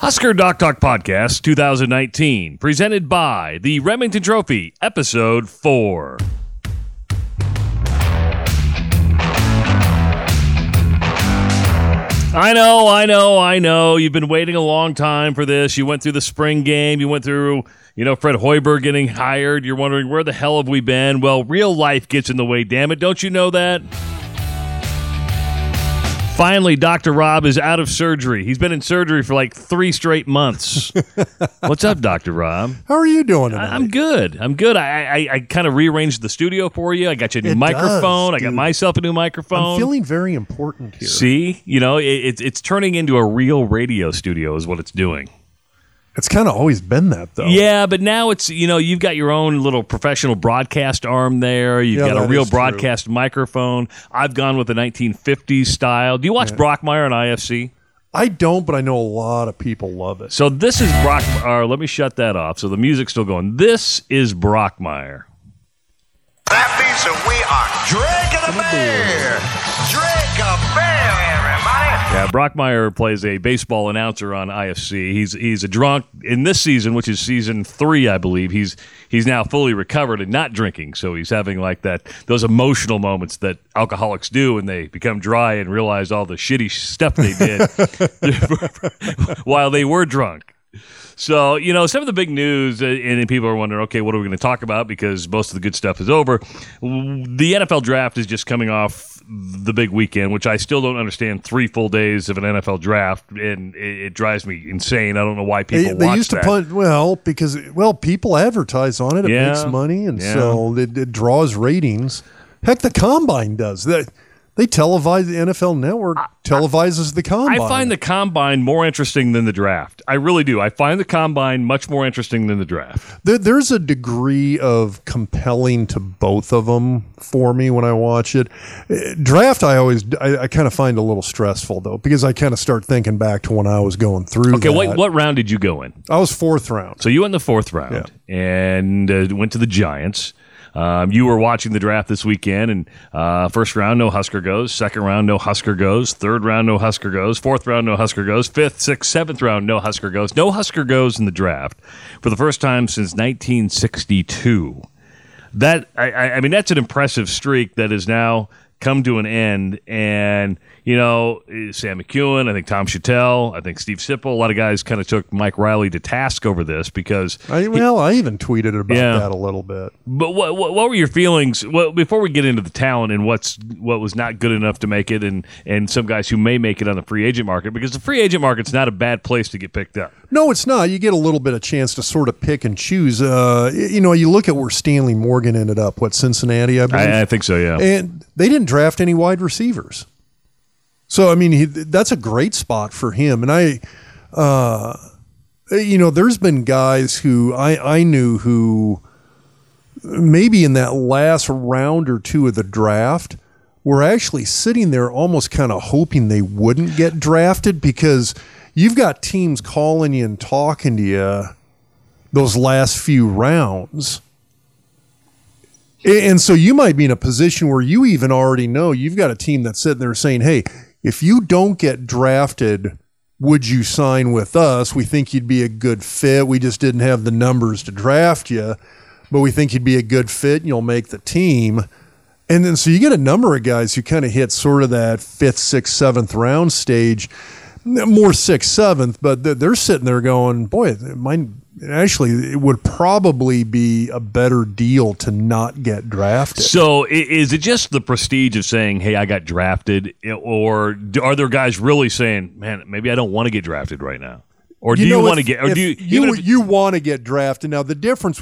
Husker Doc Talk Podcast 2019, presented by the Remington Trophy, Episode 4. I know. You've been waiting a long time for this. You went through the spring game. You went through, Fred Hoiberg getting hired. You're wondering, where the hell have we been? Well, real life gets in the way, damn it. Don't you know that? Finally, Dr. Rob is out of surgery. He's been in surgery for like 3 straight months. What's up, Dr. Rob? How are you doing tonight? I'm good. I kind of rearranged the studio for you. I got you a new microphone. I got myself a new microphone. I'm feeling very important here. See? It's turning into a real radio studio is what it's doing. It's kind of always been that, though. Yeah, but now it's, you've got your own little professional broadcast arm there. You've got a real broadcast microphone. I've gone with the 1950s style. Do you watch Brockmire on IFC? I don't, but I know a lot of people love it. So this is Brockmire. Let me shut that off. So the music's still going. This is Brockmire. That means that we are drinking a beer. Drink a beer, everybody. Yeah, Brockmire plays a baseball announcer on IFC. He's a drunk in this season, which is season 3, I believe. He's now fully recovered and not drinking, so he's having like those emotional moments that alcoholics do when they become dry and realize all the shitty stuff they did while they were drunk. So, some of the big news, and people are wondering, okay, what are we going to talk about? Because most of the good stuff is over. The NFL draft is just coming off the big weekend, which I still don't understand 3 full days of an NFL draft, and it drives me insane. I don't know why people they watch used to that. because people advertise on it. It makes money, and so it draws ratings. Heck, the Combine does that. They televise, the NFL Network televises the Combine. I find the Combine more interesting than the draft. I really do. I find the Combine much more interesting than the draft. There's a degree of compelling to both of them for me when I watch it. Draft, I kind of find a little stressful, though, because I kind of start thinking back to when I was going through Okay, that. what round did you go in? I was 4th round. So you went in the 4th round and went to the Giants. You were watching the draft this weekend, and first round, no Husker goes. Second round, no Husker goes. Third round, no Husker goes. Fourth round, no Husker goes. Fifth, sixth, seventh round, no Husker goes. No Husker goes in the draft for the first time since 1962. That I mean, that's an impressive streak that has now come to an end. And Sam McEwen, I think Tom Chattel, I think Steve Sipple, a lot of guys kind of took Mike Riley to task over this because I even tweeted about that a little bit. But what were your feelings? Well, before we get into the talent and what was not good enough to make it, and some guys who may make it on the free agent market, because the free agent market's not a bad place to get picked up. No, it's not. You get a little bit of chance to sort of pick and choose. You look at where Stanley Morgan ended up. Cincinnati, I believe. I think so. Yeah, and they didn't draft any wide receivers. So, I mean, that's a great spot for him. And there's been guys who I knew who maybe in that last round or 2 of the draft were actually sitting there almost kind of hoping they wouldn't get drafted, because you've got teams calling you and talking to you those last few rounds. And so you might be in a position where you even already know you've got a team that's sitting there saying, hey, if you don't get drafted, would you sign with us? We think you'd be a good fit. We just didn't have the numbers to draft you, but we think you'd be a good fit and you'll make the team. And then so you get a number of guys who kind of hit sort of that 5th, 6th, 7th round stage, more 6th, 7th, but they're sitting there going, boy, it would probably be a better deal to not get drafted. So is it just the prestige of saying, hey, I got drafted, or are there guys really saying, man, maybe I don't want to get drafted right now? Or do you want to get, or do you want to get drafted? Now the difference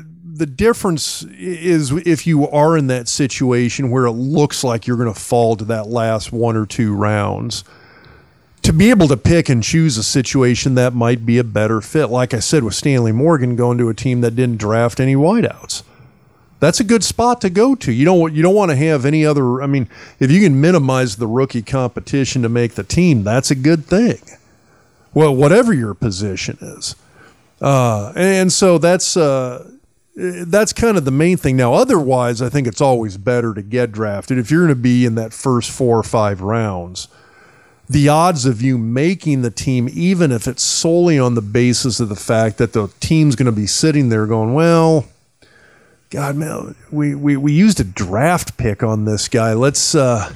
is if you are in that situation where it looks like you're going to fall to that last 1 or 2 rounds, to be able to pick and choose a situation that might be a better fit. Like I said, with Stanley Morgan going to a team that didn't draft any wideouts, that's a good spot to go to. You don't want to have any other. I mean, if you can minimize the rookie competition to make the team, that's a good thing. Well, whatever your position is, and so that's kind of the main thing. Now, otherwise, I think it's always better to get drafted if you're going to be in that first 4 or 5 rounds. the odds of you making the team, even if it's solely on the basis of the fact that the team's going to be sitting there going, well, God, man, we used a draft pick on this guy. Let's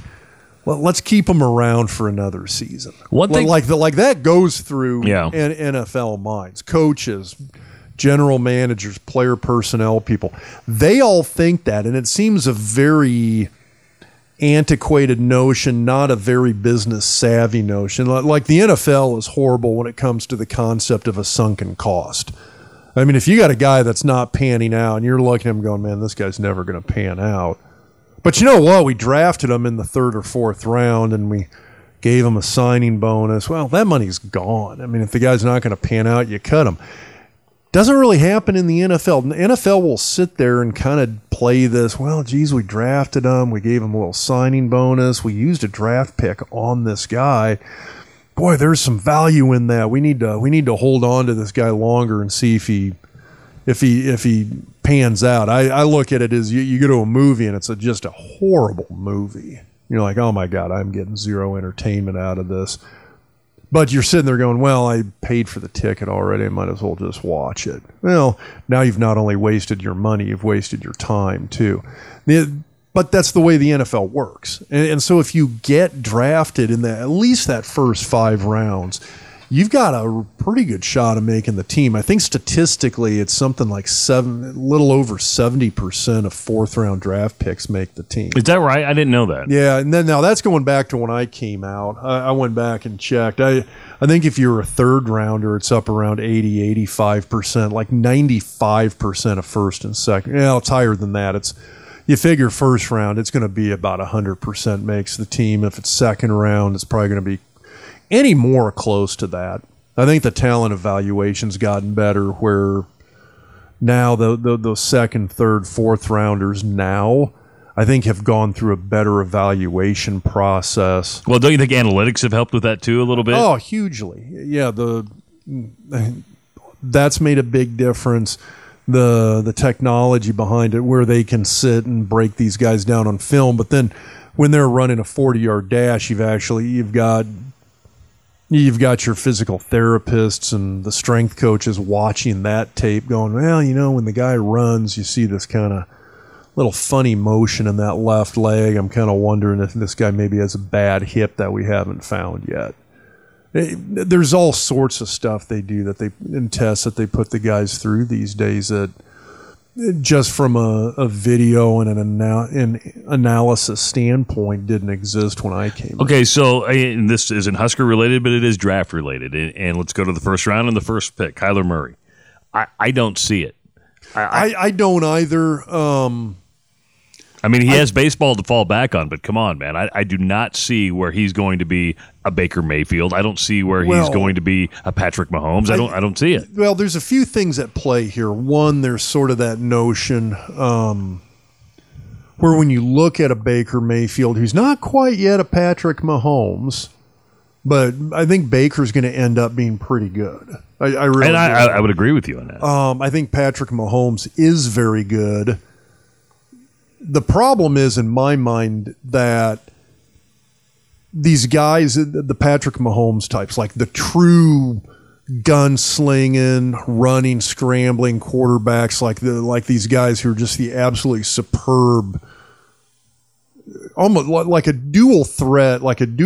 keep him around for another season. One thing, like that goes through Yeah. NFL minds, coaches, general managers, player personnel people. They all think that, and it seems a very antiquated notion, not a very business savvy notion. Like the NFL is horrible when it comes to the concept of a sunken cost. I mean, if you got a guy that's not panning out and you're looking at him going, man, this guy's never going to pan out. But you know what? We drafted him in the 3rd or 4th round and we gave him a signing bonus. Well, that money's gone. I mean, if the guy's not going to pan out, you cut him. Doesn't really happen in the NFL. The NFL will sit there and kind of play this, well, geez, we drafted him. We gave him a little signing bonus. We used a draft pick on this guy. Boy, there's some value in that. We need to hold on to this guy longer and see if he pans out. I look at it as you go to a movie and it's just a horrible movie. You're like, oh my God, I'm getting zero entertainment out of this. But you're sitting there going, well, I paid for the ticket already. I might as well just watch it. Well, now you've not only wasted your money, you've wasted your time too. But that's the way the NFL works. And so if you get drafted in at least that first 5 rounds, you've got a pretty good shot of making the team. I think statistically it's something like a little over 70% of 4th round draft picks make the team. is that right? I didn't know that. Yeah, and then now that's going back to when I came out. I went back and checked. I think if you're a 3rd rounder, it's up around 80, 85%, like 95% of 1st and 2nd. Yeah, it's higher than that. You figure 1st round, it's going to be about 100% makes the team. If it's 2nd round, it's probably going to be any more close to that. I think the talent evaluation's gotten better where now those 2nd, 3rd, 4th rounders now I think have gone through a better evaluation process. Well, don't you think analytics have helped with that too a little bit? Oh, hugely. Yeah, that's made a big difference. The technology behind it where they can sit and break these guys down on film, but then when they're running a 40-yard dash, you've got your physical therapists and the strength coaches watching that tape going, well, when the guy runs, you see this kind of little funny motion in that left leg. I'm kind of wondering if this guy maybe has a bad hip that we haven't found yet. There's all sorts of stuff they do and tests that they put the guys through these days that just from a video and an analysis standpoint didn't exist when I came. Okay, so and this isn't Husker related, but it is draft related. And let's go to the 1st round and the 1st pick, Kyler Murray. I don't see it. I don't either. I mean, he has baseball to fall back on, but come on, man. I do not see where he's going to be a Baker Mayfield. I don't see where he's going to be a Patrick Mahomes. I don't see it. Well, there's a few things at play here. One, there's sort of that notion where when you look at a Baker Mayfield, who's not quite yet a Patrick Mahomes, but I think Baker's going to end up being pretty good. I really I would agree with you on that. I think Patrick Mahomes is very good. The problem is, in my mind, that these guys, the Patrick Mahomes types, like the true gunslinging, running, scrambling quarterbacks, like these guys who are just the absolutely superb, almost like a dual threat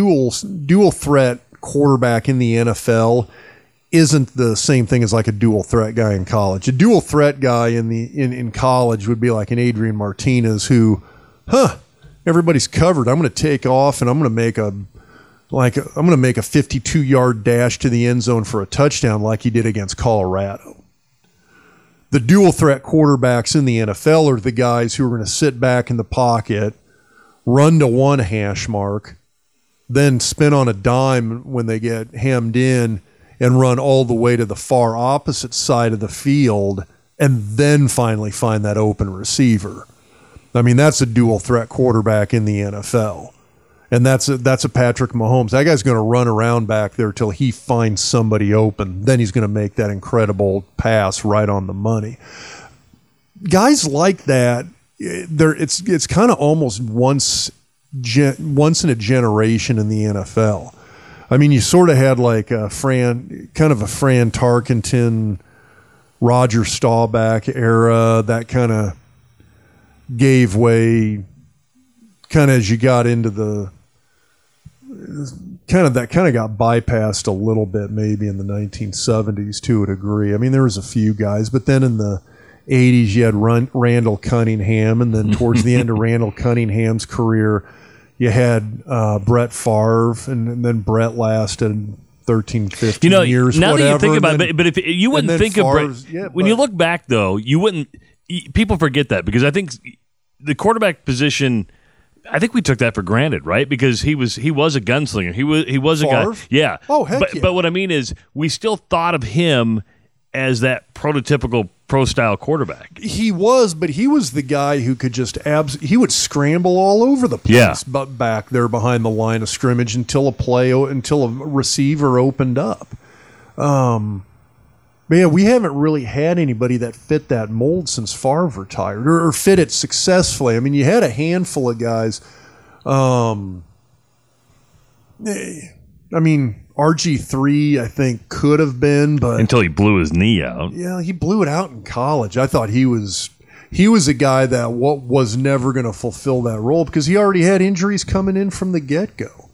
quarterback in the NFL isn't the same thing as like a dual threat guy in college. A dual threat guy in college would be like an Adrian Martinez who, everybody's covered. I'm going to take off and I'm going to make a 52-yard dash to the end zone for a touchdown like he did against Colorado. The dual threat quarterbacks in the NFL are the guys who are going to sit back in the pocket, run to one hash mark, then spin on a dime when they get hemmed in and run all the way to the far opposite side of the field and then finally find that open receiver. I mean, that's a dual threat quarterback in the NFL. And that's a Patrick Mahomes. That guy's going to run around back there till he finds somebody open. Then he's going to make that incredible pass right on the money. Guys like that, it's kind of almost once in a generation in the NFL. I mean, you sort of had like a Fran Tarkenton, Roger Staubach era that kind of gave way kind of as you got into the kind of got bypassed a little bit maybe in the 1970s to a degree. I mean, there was a few guys, but then in the 80s you had Randall Cunningham, and then towards the end of Randall Cunningham's career you had Brett Favre, and then Brett lasted 13, 15 years. Now whatever, that you think about it, but if you wouldn't think of Brett, when you look back though, you wouldn't. People forget that because I think the quarterback position. I think we took that for granted, right? Because he was a gunslinger. He was a guy. Yeah. Oh, heck yeah. But what I mean is, we still thought of him as that prototypical pro-style quarterback. He was, but he was the guy who could just he would scramble all over the place, but back there behind the line of scrimmage until a receiver opened up. But yeah, we haven't really had anybody that fit that mold since Favre retired, or fit it successfully. I mean, you had a handful of guys. I mean, RG3, I think, could have been, but until he blew his knee out. Yeah, he blew it out in college. I thought he was a guy that was never going to fulfill that role because he already had injuries coming in from the get-go.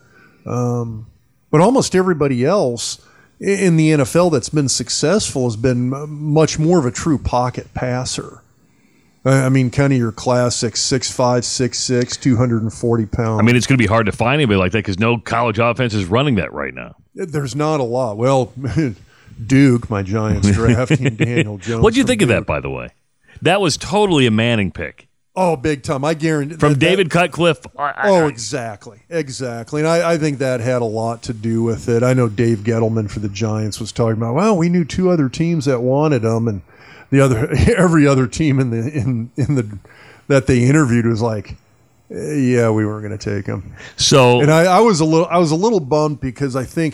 But almost everybody else in the NFL that's been successful has been much more of a true pocket passer. I mean, kind of your classic 6'5", 6'6", 240 pounds. I mean, it's going to be hard to find anybody like that because no college offense is running that right now. There's not a lot. Well, Duke, my Giants drafting Daniel Jones. What'd you think of that, by the way? That was totally a Manning pick. Oh, big time. I guarantee. From David Cutcliffe. Exactly. And I think that had a lot to do with it. I know Dave Gettleman for the Giants was talking about, well, we knew two other teams that wanted him, and every other team in the that they interviewed was like, yeah, we weren't going to take him. So, and I was a little bummed because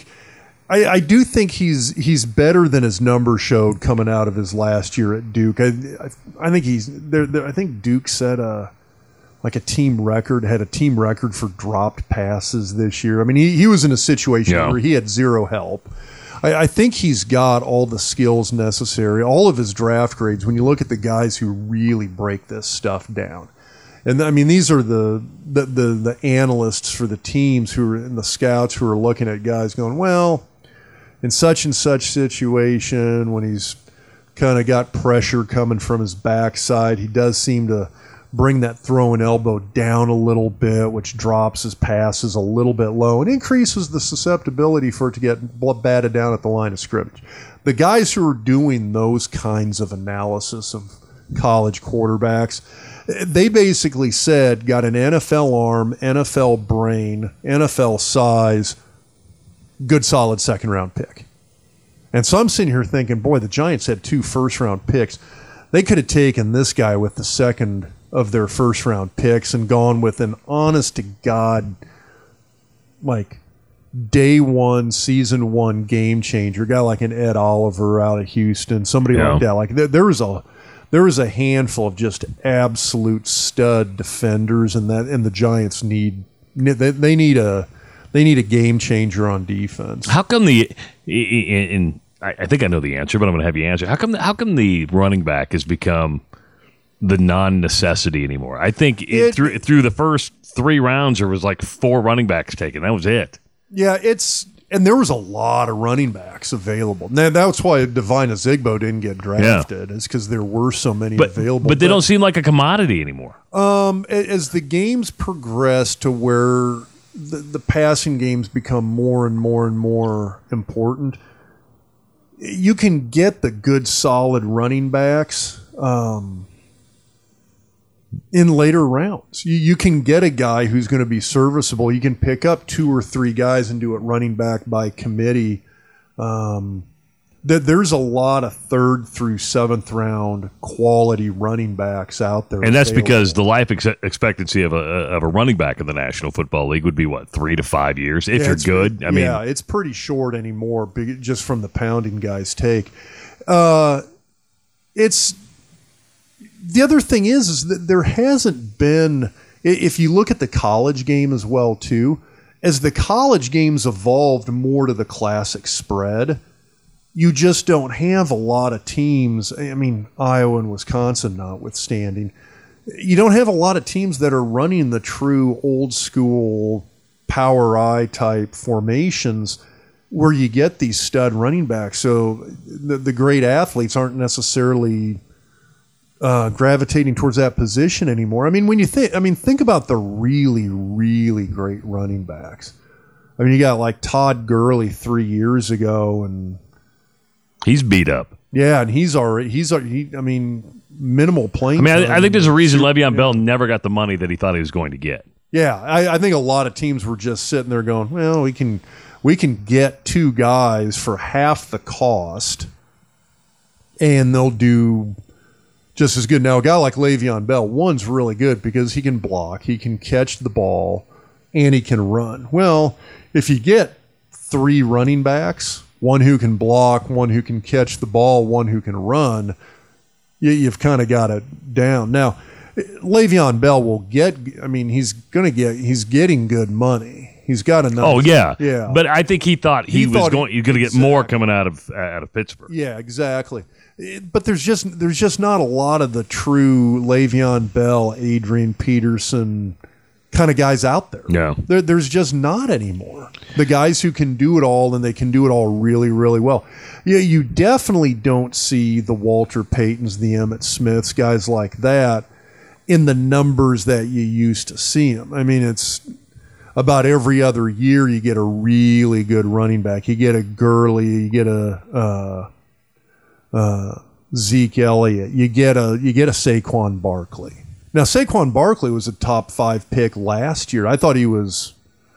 I do think he's better than his number showed coming out of his last year at Duke. I think he's there. I think Duke set a team record for dropped passes this year. I mean, he was in a situation where he had zero help. I think he's got all the skills necessary. All of his draft grades, when you look at the guys who really break this stuff down. And I mean, these are the analysts for the teams and the scouts who are looking at guys going, well, in such and such situation, when he's kind of got pressure coming from his backside, he does seem to bring that throwing elbow down a little bit, which drops his passes a little bit low and increases the susceptibility for it to get batted down at the line of scrimmage. The guys who are doing those kinds of analysis of college quarterbacks, they basically said, got an NFL arm, NFL brain, NFL size, good solid second-round pick. And so I'm sitting here thinking, boy, the Giants had 2 first-round picks. They could have taken this guy with the second of their first-round picks and gone with an honest-to-God, like, day one, season one game changer, a guy like an Ed Oliver out of Houston, somebody like that. Like there was a handful of just absolute stud defenders, and the Giants need a game changer on defense. How come I think I know the answer, but I'm going to have you answer. How come the running back has become the non-necessity anymore? I think through the first 3 rounds there was like 4 running backs taken. That was it. Yeah, and there was a lot of running backs available. Now, that's why Devine Ozigbo didn't get drafted. It's because there were so many available. But they don't seem like a commodity anymore. As the games progress to where the passing games become more and more and more important, you can get the good, solid running backs in later rounds. You can get a guy who's going to be serviceable. You can pick up 2 or 3 guys and do it running back by committee. There's a lot of 3rd through 7th round quality running backs out there. And that's because the life expectancy of a running back in the National Football League would be, 3 to 5 years if you're good? I mean, it's pretty short anymore, just from the pounding guys take. The other thing is that there hasn't been, if you look at the college game as well too, as the college games evolved more to the classic spread, you just don't have a lot of teams. I mean, Iowa and Wisconsin notwithstanding, you don't have a lot of teams that are running the true old school power I type formations where you get these stud running backs. So the great athletes aren't necessarily gravitating towards that position anymore. I mean, when you think about the really, really great running backs. I mean, you got like Todd Gurley 3 years ago, and he's beat up. Yeah, and he's minimal playing. I mean, I think there's a reason Le'Veon Bell never got the money that he thought he was going to get. Yeah, I think a lot of teams were just sitting there going, well, we can get two guys for half the cost, and they'll do just as good. Now, a guy like Le'Veon Bell, one's really good because he can block, he can catch the ball, and he can run. Well, if you get three running backs, one who can block, one who can catch the ball, one who can run, you've kind of got it down. Now, Le'Veon Bell will get, I mean, he's getting good money. He's got enough. Oh, yeah. Yeah. But I think he thought he was going to get more coming out of Pittsburgh. Yeah, exactly. But there's just not a lot of the true Le'Veon Bell, Adrian Peterson kind of guys out there. No. There's just not anymore. The guys who can do it all, and they can do it all really, really well. Yeah, you definitely don't see the Walter Paytons, the Emmitt Smiths, guys like that in the numbers that you used to see them. I mean, it's about every other year you get a really good running back. You get a Gurley, you get a Zeke Elliott, you get a Saquon Barkley. Now, Saquon Barkley was a top 5 pick last year. I was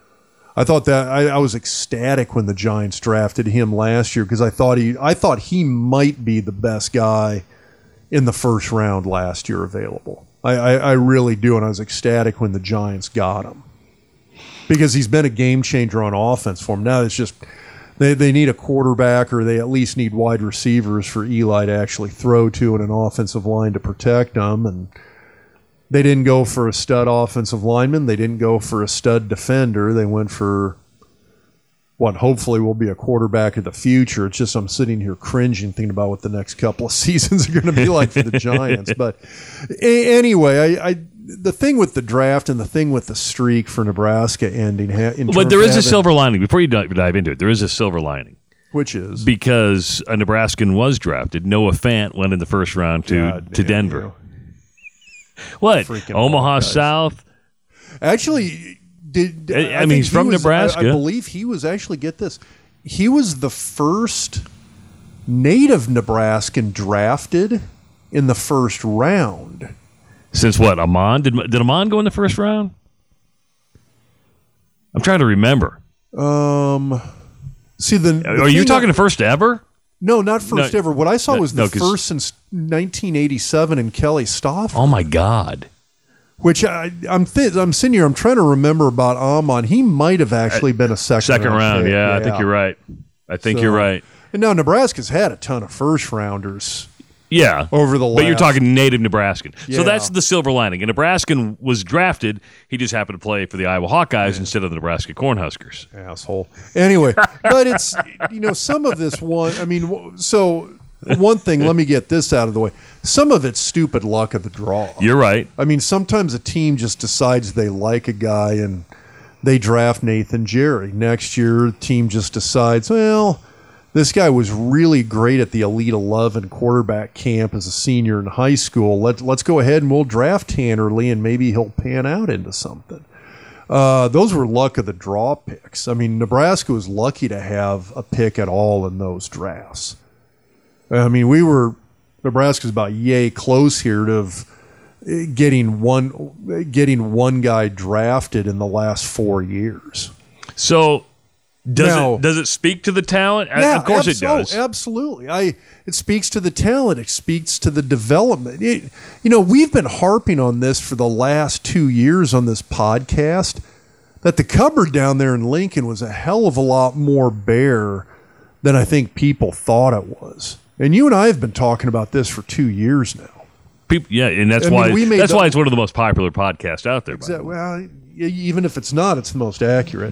ecstatic when the Giants drafted him last year because I thought he might be the best guy in the first round last year available. I really do, and I was ecstatic when the Giants got him because he's been a game changer on offense for them. Now it's just they need a quarterback, or they at least need wide receivers for Eli to actually throw to, and an offensive line to protect them. And they didn't go for a stud offensive lineman. They didn't go for a stud defender. They went for what hopefully will be a quarterback of the future. It's just I'm sitting here cringing thinking about what the next couple of seasons are going to be like for the Giants. But anyway, the thing with the draft and the thing with the streak for Nebraska ending. But there is a silver lining. Before you dive into it, there is a silver lining. Which is? Because a Nebraskan was drafted. Noah Fant went in the first round to Denver. You. What? Freaking Omaha South? Actually, I mean, he's from Nebraska. I believe he was actually, get this, he was the first native Nebraskan drafted in the first round. Since what, Amon? Did Amon go in the first round? I'm trying to remember. Are you talking the first ever? No, not first ever. What I saw was the first since 1987 in Kelly Stoff. Oh my God! Which I'm sitting here. I'm trying to remember about Amon. He might have actually been a second round. pick. Yeah, I think you're right. You're right. And now Nebraska's had a ton of first rounders. Yeah, over the last. But you're talking native Nebraskan. Yeah. So that's the silver lining. A Nebraskan was drafted. He just happened to play for the Iowa Hawkeyes instead of the Nebraska Cornhuskers. Asshole. Anyway, but it's, some of this one, so one thing, let me get this out of the way. Some of it's stupid luck of the draw. You're right. I mean, sometimes a team just decides they like a guy and they draft Nathan Jerry. Next year, the team just decides, well, this guy was really great at the Elite 11 quarterback camp as a senior in high school. Let's go ahead and we'll draft Tanner Lee, and maybe he'll pan out into something. Those were luck of the draw picks. I mean, Nebraska was lucky to have a pick at all in those drafts. I mean, Nebraska's about yay close here to getting one guy drafted in the last 4 years. So does it speak to the talent? Yeah, of course it does. Oh, absolutely. It speaks to the talent. It speaks to the development. We've been harping on this for the last 2 years on this podcast, that the cupboard down there in Lincoln was a hell of a lot more bare than I think people thought it was. And you and I have been talking about this for 2 years now. People, yeah, and that's why it's one of the most popular podcasts out there. Exactly. Well, even if it's not, it's the most accurate.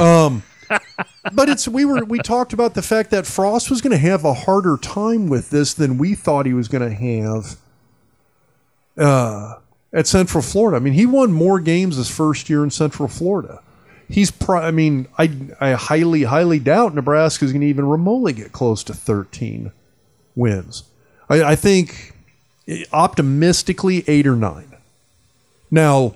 But we talked about the fact that Frost was going to have a harder time with this than we thought he was going to have at Central Florida. I mean, he won more games his first year in Central Florida. I highly doubt Nebraska is going to even remotely get close to 13 wins. I think optimistically 8 or 9. Now,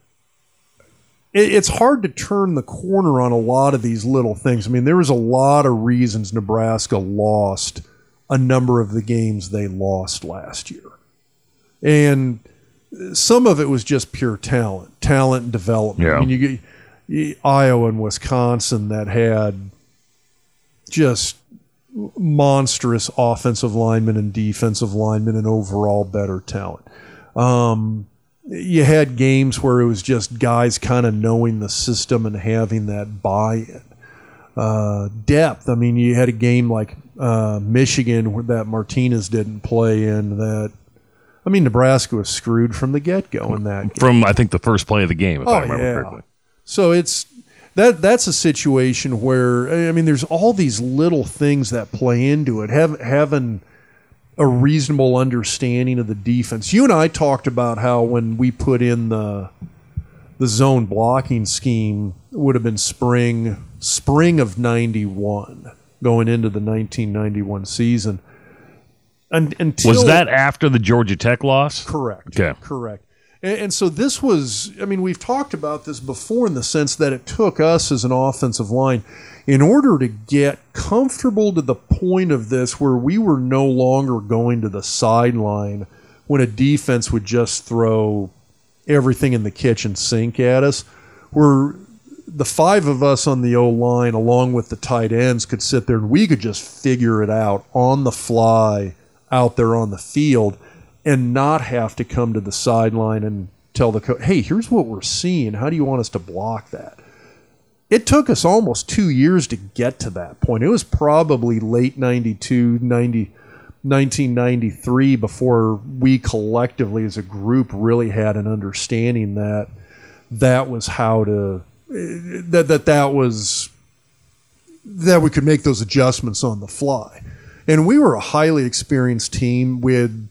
it's hard to turn the corner on a lot of these little things. I mean, there was a lot of reasons Nebraska lost a number of the games they lost last year. And some of it was just pure talent and development. Yeah. I mean, you get Iowa and Wisconsin that had just monstrous offensive linemen and defensive linemen and overall better talent. You had games where it was just guys kind of knowing the system and having that buy-in. Depth. I mean, you had a game like Michigan that Martinez didn't play in that, I mean, Nebraska was screwed from the get-go in that game. From, I think, the first play of the game, if I remember correctly. So that's a situation where, I mean, there's all these little things that play into it. Having a reasonable understanding of the defense. You and I talked about how when we put in the zone blocking scheme, it would have been spring of 91 going into the 1991 season. Until, was that after the Georgia Tech loss? Correct. Okay. Correct. And so this was, I mean, we've talked about this before in the sense that it took us as an offensive line in order to get comfortable to the point of this where we were no longer going to the sideline when a defense would just throw everything in the kitchen sink at us, where the 5 of us on the O-line along with the tight ends could sit there and we could just figure it out on the fly out there on the field and not have to come to the sideline and tell the coach, hey, here's what we're seeing. How do you want us to block that? It took us almost 2 years to get to that point. It was probably late 1993 before we collectively as a group really had an understanding that was how to that we could make those adjustments on the fly. And we were a highly experienced team. We had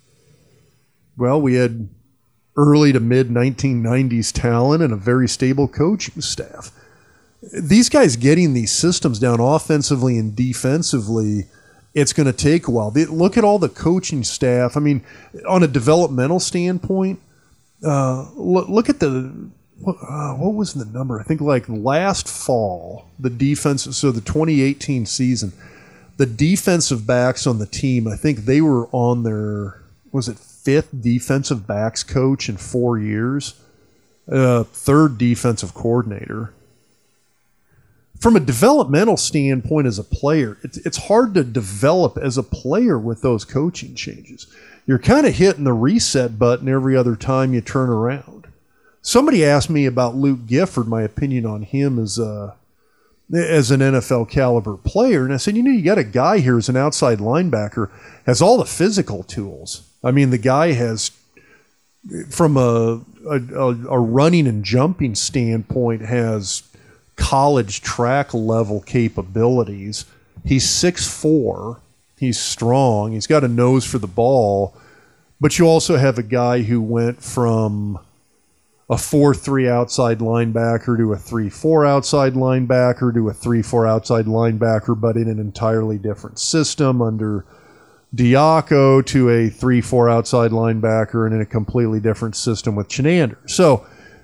early to mid 1990s talent and a very stable coaching staff. These guys getting these systems down offensively and defensively, it's going to take a while. Look at all the coaching staff. I mean, on a developmental standpoint, look at what was the number? I think like last fall, the defense, so the 2018 season, the defensive backs on the team, I think they were on their, was it 5th defensive backs coach in 4 years, 3rd defensive coordinator. From a developmental standpoint as a player, it's hard to develop as a player with those coaching changes. You're kind of hitting the reset button every other time you turn around. Somebody asked me about Luke Gifford, my opinion on him as an NFL caliber player, and I said, you got a guy here as an outside linebacker, has all the physical tools. I mean, the guy has, from a running and jumping standpoint, has college track level capabilities. He's 6'4", he's strong, he's got a nose for the ball, but you also have a guy who went from a 4-3 outside linebacker to a 3-4 outside linebacker to a 3-4 outside linebacker, but in an entirely different system under Diaco, to a 3-4 outside linebacker and in a completely different system with Chinander. So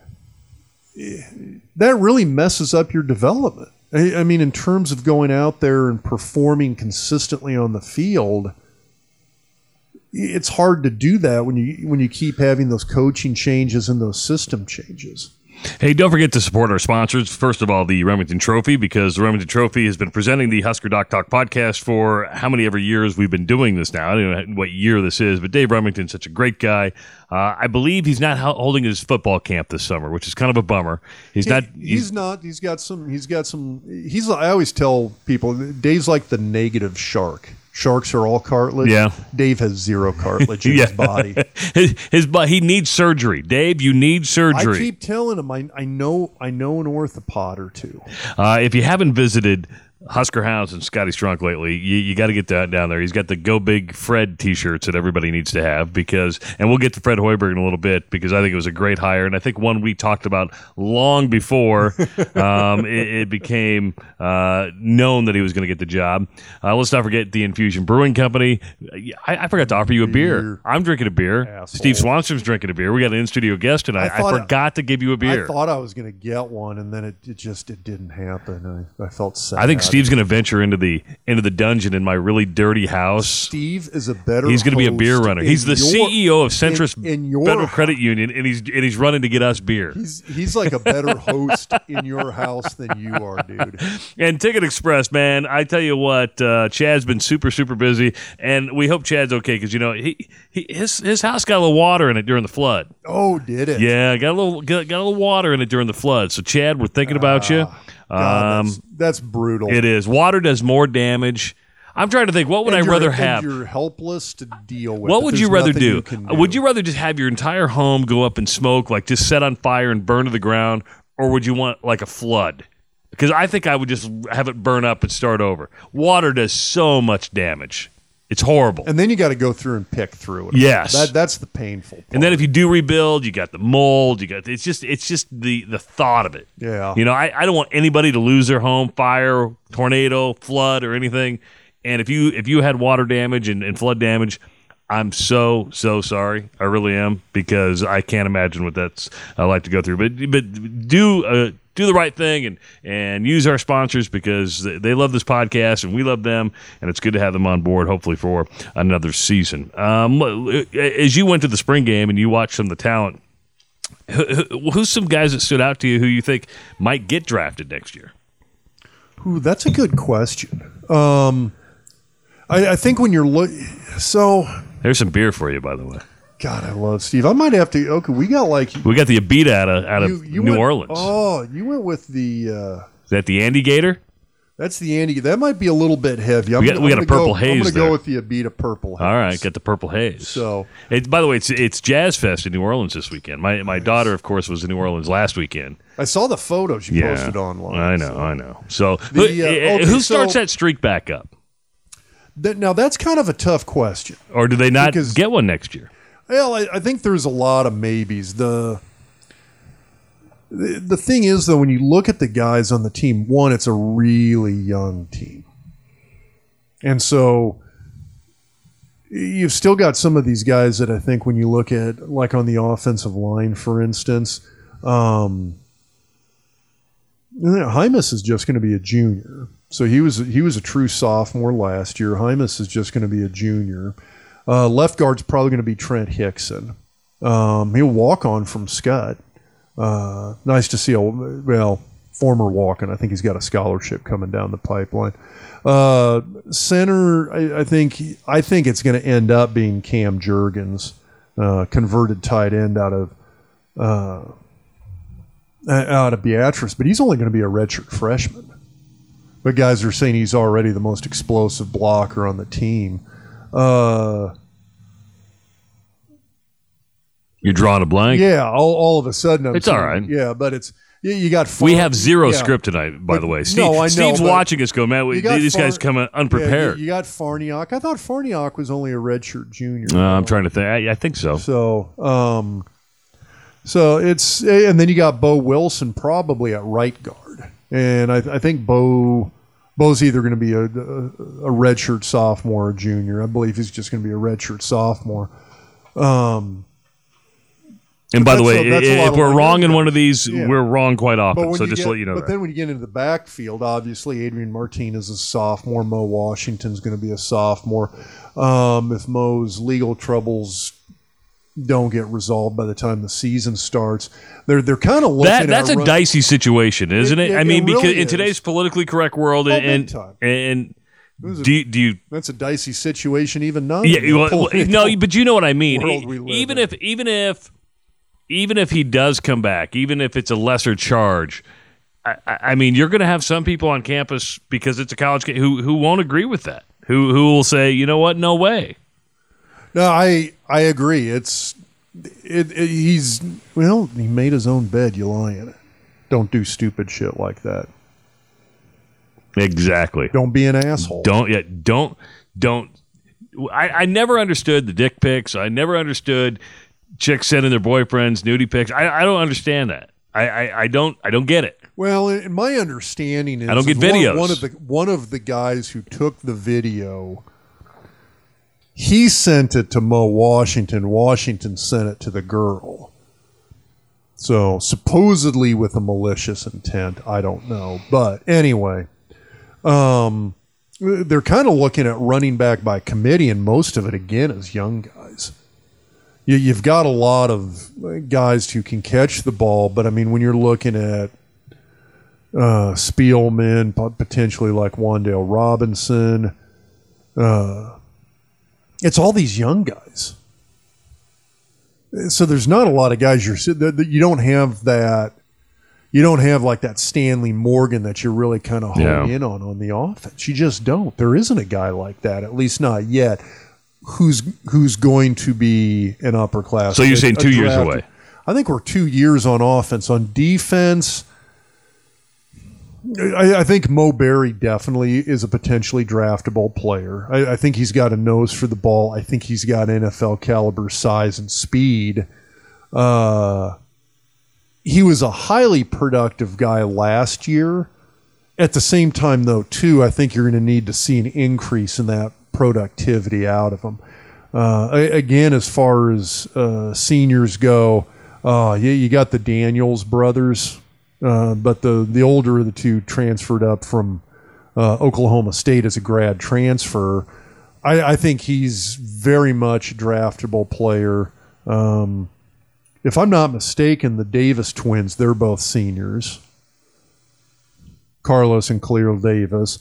that really messes up your development. I mean, in terms of going out there and performing consistently on the field, it's hard to do that when you keep having those coaching changes and those system changes. Hey, don't forget to support our sponsors. First of all, the Remington Trophy, because the Remington Trophy has been presenting the Husker Doc Talk podcast for how many ever years we've been doing this now. I don't know what year this is, but Dave Remington's such a great guy. I believe he's not holding his football camp this summer, which is kind of a bummer. He's not. I always tell people, Dave's like the negative shark Sharks are all cartilage. Yeah. Dave has zero cartilage in his body. He needs surgery. Dave, you need surgery. I keep telling him I know an orthopod or two. If you haven't visited Husker Hounds and Scotty Strunk lately, you got to get that down there. He's got the Go Big Fred T-shirts that everybody needs to have and we'll get to Fred Hoiberg in a little bit because I think it was a great hire, and I think one we talked about long before it became known that he was going to get the job. Let's not forget the Infusion Brewing Company. I forgot to offer you a beer. I'm drinking a beer. Asshole. Steve Swanstrom's drinking a beer. We got an in-studio guest tonight. I forgot to give you a beer. I thought I was going to get one, and then it didn't happen. I felt sad. I think Steve's going to venture into the dungeon in my really dirty house. Steve is a better. He's going to be a beer runner. He's the CEO of Centrist in your Federal Credit Union, and he's running to get us beer. He's like a better host in your house than you are, dude. And Ticket Express, man, I tell you what, Chad's been super busy, and we hope Chad's okay because his house got a little water in it during the flood. Oh, did it? Yeah, got a little water in it during the flood. So Chad, we're thinking about you. God, that's brutal. It is. Water does more damage. I'm trying to think, what would I rather have? You're helpless to deal with. What would you rather do? Do? Would you rather just have your entire home go up in smoke, like just set on fire and burn to the ground, or would you want like a flood? Because I think I would just have it burn up and start over. Water does so much damage. It's horrible. And then you got to go through and pick through it. Yes. That's the painful part. And then if you do rebuild, you got the mold, it's just the thought of it. Yeah. I don't want anybody to lose their home, fire, tornado, flood, or anything. And if you had water damage and flood damage, I'm so sorry. I really am, because I can't imagine what that's like to go through. But do the right thing and use our sponsors, because they love this podcast and we love them, and it's good to have them on board, hopefully for another season. As you went to the spring game and you watched some of the talent, who's some guys that stood out to you who you think might get drafted next year? Ooh, that's a good question. I think when you're There's some beer for you, by the way. God, I love Steve. I might have to. Okay, we got the Abita out of New Orleans. Oh, you went with the. Is that the Andy Gator? That's the Andy. That might be a little bit heavy. We got a purple haze. I'm going to there. go with the Abita purple haze. All right, got the purple haze. So, by the way, it's Jazz Fest in New Orleans this weekend. My daughter, of course, was in New Orleans last weekend. I saw the photos you posted online. I know. So, who starts that streak back up? Now, that's kind of a tough question. Or do they not get one next year? Well, I think there's a lot of maybes. The thing is, though, when you look at the guys on the team, one, it's a really young team. And so you've still got some of these guys that I think when you look at, like on the offensive line, for instance, Hymas is just going to be a junior. So he was a true sophomore last year. Hymas is just going to be a junior. Left guard's probably going to be Trent Hickson. He'll walk on from Scott. Nice to see former walk-on. I think he's got a scholarship coming down the pipeline. Center, I think it's going to end up being Cam Jurgens, converted tight end out of Beatrice, but he's only going to be a redshirt freshman. But guys are saying he's already the most explosive blocker on the team. You're drawing a blank? Yeah, all of a sudden. It's all right. Yeah, but it's you got. We have zero script tonight, by the way. Steve's watching us go, man. These guys come unprepared. Yeah, you got Farniok. I thought Farniok was only a redshirt junior. I'm trying to think. I think so. So it's, and then you got Bo Wilson probably at right guard, and I think Bo's either going to be a redshirt sophomore or junior. I believe he's just going to be a redshirt sophomore. And by the way, if we're wrong in one of these, we're wrong quite often. So just to let you know. But then when you get into the backfield, obviously Adrian Martinez is a sophomore. Mo Washington's going to be a sophomore. If Mo's legal troubles don't get resolved by the time the season starts, they're kind of looking. That's a dicey situation, isn't it? I mean, because really in today's politically correct world, and do you? That's a dicey situation even now. Yeah, no, but you know what I mean. Even if he does come back, even if it's a lesser charge, I mean, you're going to have some people on campus, because it's a college game, who won't agree with that. Who will say, you know what? No way. No, I agree. He made his own bed. You lie in it. Don't do stupid shit like that. Exactly. Don't be an asshole. Don't. I never understood the dick pics. I never understood chicks sending their boyfriends nudie pics. I don't understand that. I don't get it. Well, in my understanding is I don't get videos. One of the guys who took the video, he sent it to Mo Washington. Washington sent it to the girl. So supposedly with a malicious intent. I don't know. But anyway, they're kind of looking at running back by committee, and most of it, again, is young guys. You've got a lot of guys who can catch the ball, but, I mean, when you're looking at Spielman, potentially like Wan'Dale Robinson, it's all these young guys. So there's not a lot of guys you don't have that. You don't have like that Stanley Morgan that you're really kind of honing in on the offense. You just don't. There isn't a guy like that, at least not yet, who's going to be an upperclassman. So you're saying 2 years away? I think we're 2 years on offense. On defense, I think Mo Berry definitely is a potentially draftable player. I think he's got a nose for the ball. I think he's got NFL caliber size and speed. He was a highly productive guy last year. At the same time, though, too, I think you're going to need to see an increase in that productivity out of him. Again, as far as seniors go, you got the Daniels brothers, but the older of the two transferred up from Oklahoma State as a grad transfer. I think he's very much a draftable player. If I'm not mistaken, the Davis twins, they're both seniors. Carlos and Khalil Davis.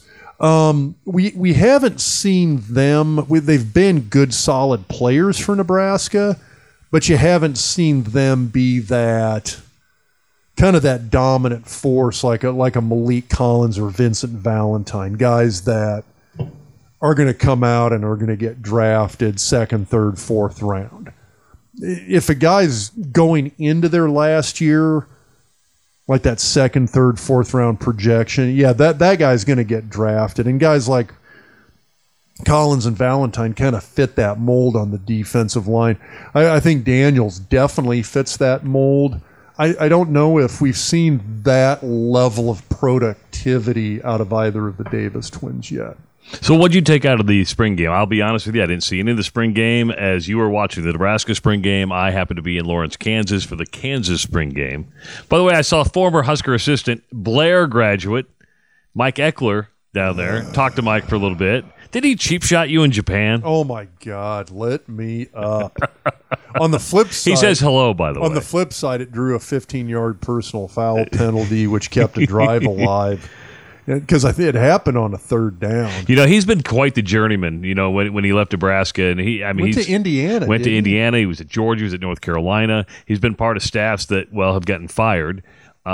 We haven't seen them. They've been good, solid players for Nebraska, but you haven't seen them be that kind of that dominant force like a Malik Collins or Vincent Valentine, guys that are going to come out and are going to get drafted second, third, fourth round. If a guy's going into their last year, like that second, third, fourth round projection, that guy's going to get drafted. And guys like Collins and Valentine kind of fit that mold on the defensive line. I think Daniels definitely fits that mold. I don't know if we've seen that level of productivity out of either of the Davis twins yet. So what'd you take out of the spring game? I'll be honest with you, I didn't see any of the spring game. As you were watching the Nebraska spring game, I happened to be in Lawrence, Kansas for the Kansas spring game. By the way, I saw former Husker assistant, Blair graduate, Mike Eckler down there. Talked to Mike for a little bit. Did he cheap shot you in Japan? Oh, my God. Let me up. On the flip side... He says hello, by the way. On the flip side, it drew a 15-yard personal foul penalty, which kept the drive alive. Because it happened on a third down. You know, he's been quite the journeyman, you know, when he left Nebraska. And went to Indiana. Went to Indiana. He was at Georgia. He was at North Carolina. He's been part of staffs that, have gotten fired.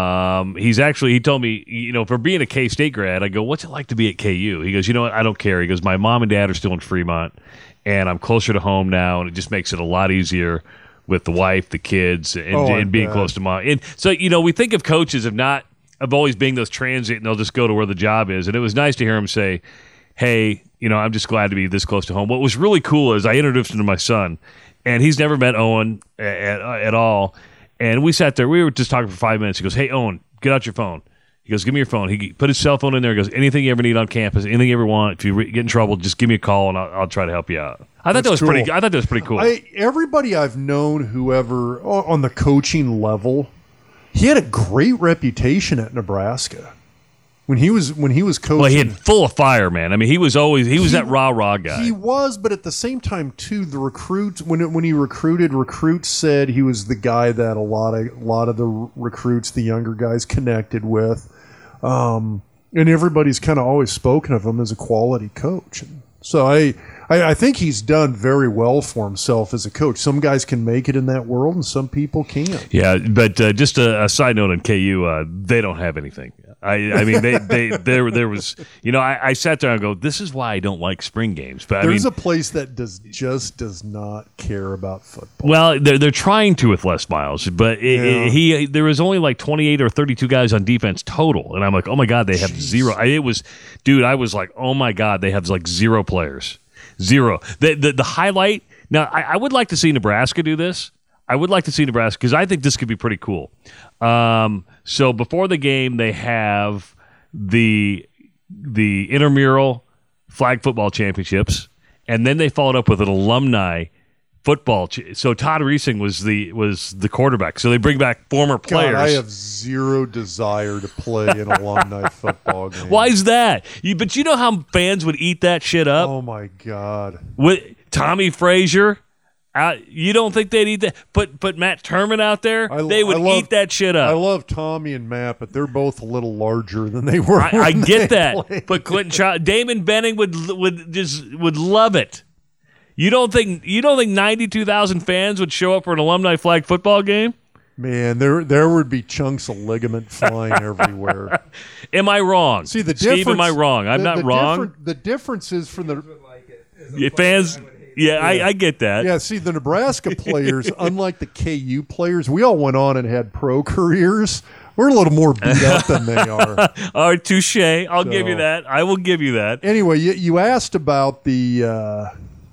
He told me, you know, for being a K-State grad, I go, what's it like to be at KU? He goes, you know what, I don't care. He goes, my mom and dad are still in Fremont, and I'm closer to home now, and it just makes it a lot easier with the wife, the kids, and being close to mom. And so, you know, we think of coaches of always being those transient, and they'll just go to where the job is. And it was nice to hear him say, hey, you know, I'm just glad to be this close to home. What was really cool is I introduced him to my son, and he's never met Owen at all. And we sat there. We were just talking for 5 minutes. He goes, hey, Owen, get out your phone. He goes, give me your phone. He put his cell phone in there. He goes, anything you ever need on campus, anything you ever want, if you get in trouble, just give me a call, and I'll try to help you out. I thought that was pretty cool. Everybody I've known, whoever on the coaching level, he had a great reputation at Nebraska when he was coaching. Well, he had full of fire, man. I mean, he was that rah guy. He was, but at the same time too, the recruits when he recruited, recruits said he was the guy that a lot of the recruits, the younger guys, connected with, and everybody's kind of always spoken of him as a quality coach. So I think he's done very well for himself as a coach. Some guys can make it in that world, and some people can't. Yeah, but just a side note on KU, they don't have anything. I mean, there was, I sat there and go, this is why I don't like spring games. But There's a place that does not care about football. Well, they're trying to with Les Miles, but there was only like 28 or 32 guys on defense total, and I'm like, oh my god, they have zero. I was like, oh my god, they have like zero players, zero. The highlight. Now, I would like to see Nebraska do this. I would like to see Nebraska because I think this could be pretty cool. So before the game, they have the intramural flag football championships, and then they followed up with an alumni football. So Todd Reesing was the quarterback. So they bring back former players. God, I have zero desire to play an alumni football game. Why is that? But you know how fans would eat that shit up? Oh my god! With Tommy Frazier. You don't think they'd eat that? But Matt Turman out there, they would eat that shit up. I love Tommy and Matt, but they're both a little larger than they were. I get that, but Damon Benning would love it. You don't think 92,000 fans would show up for an alumni flag football game? Man, there would be chunks of ligament flying everywhere. Am I wrong? See the Steve, difference. am I wrong? I'm not wrong. The difference is from the fans. Yeah, I get that. Yeah, see, the Nebraska players, unlike the KU players, we all went on and had pro careers. We're a little more beat up than they are. All right, touche. I'll give you that. I will give you that. Anyway, you asked about the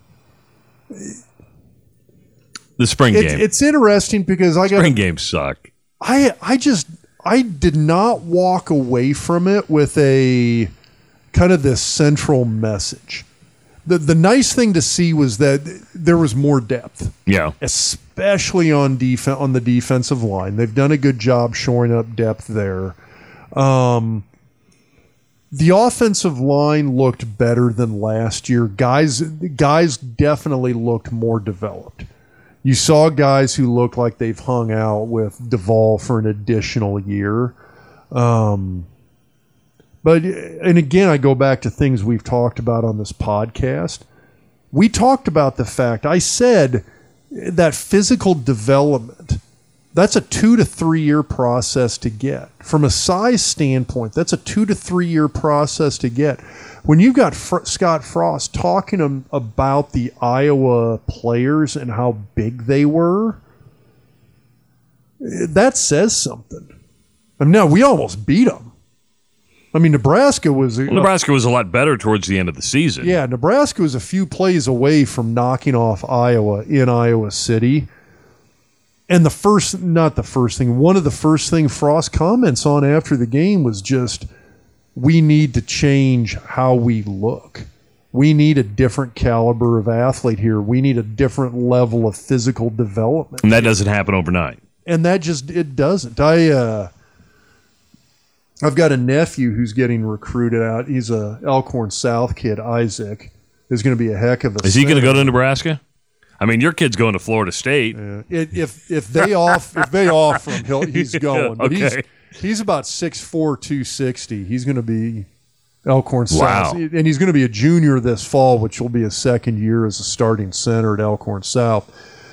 spring game. It's interesting because spring games suck. I did not walk away from it with a kind of this central message. The nice thing to see was that there was more depth. Yeah. Especially on the defensive line. They've done a good job shoring up depth there. The offensive line looked better than last year. Guys definitely looked more developed. You saw guys who looked like they've hung out with Duvall for an additional year. But again, I go back to things we've talked about on this podcast. We talked about the fact, I said that physical development, that's a 2 to 3 year process to get. From a size standpoint, that's a 2 to 3 year process to get. When you've got Scott Frost talking about the Iowa players and how big they were, that says something. I mean, no, we almost beat them. I mean, Nebraska was a lot better towards the end of the season. Yeah, Nebraska was a few plays away from knocking off Iowa in Iowa City. And one of the first things Frost comments on after the game was just, we need to change how we look. We need a different caliber of athlete here. We need a different level of physical development. And that doesn't happen overnight. And it doesn't. I've got a nephew who's getting recruited out. He's a Elkhorn South kid, Isaac. Is going to be a heck of a Is he going to go to Nebraska? I mean, your kid's going to Florida State. If they offer him, he's going. But okay. he's about 6'4", 260. He's going to be Elkhorn South. Wow. And he's going to be a junior this fall, which will be his second year as a starting center at Elkhorn South.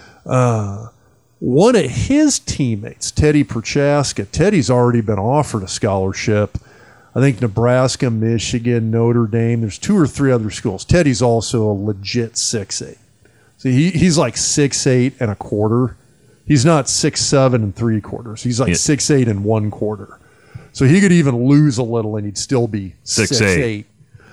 One of his teammates, Teddy Prochaska, Teddy's already been offered a scholarship. I think Nebraska, Michigan, Notre Dame. There's 2 or 3 other schools. Teddy's also a legit 6'8". See, he's like 6'8" and a quarter. He's not 6'7" and 3/4. He's like 6'8" and 1/4. So he could even lose a little and he'd still be 6'8".